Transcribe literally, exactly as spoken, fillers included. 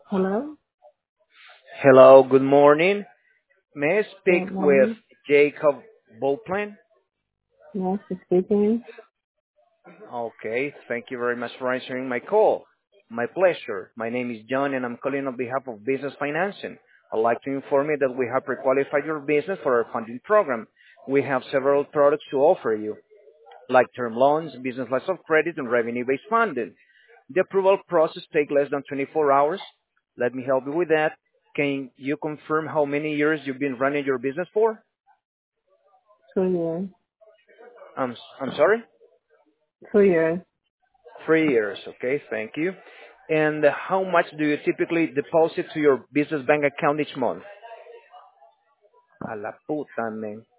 Hello? Hello, good morning. May I speak Good with morning. Jacob Boplin? Yes, speaking. Okay, thank you very much for answering my call. My pleasure. My name is John and I'm calling on behalf of Business Financing. I'd like to inform you that we have pre-qualified your business for our funding program. We have several products to offer you, like term loans, business lines of credit, and revenue-based funding. The approval process takes less than twenty-four hours. Let me help you with that. Can you confirm how many years you've been running your business for? Two years. I'm I'm sorry? Two years. Three years. Okay, thank you. And how much do you typically deposit to your business bank account each month? A la puta, man.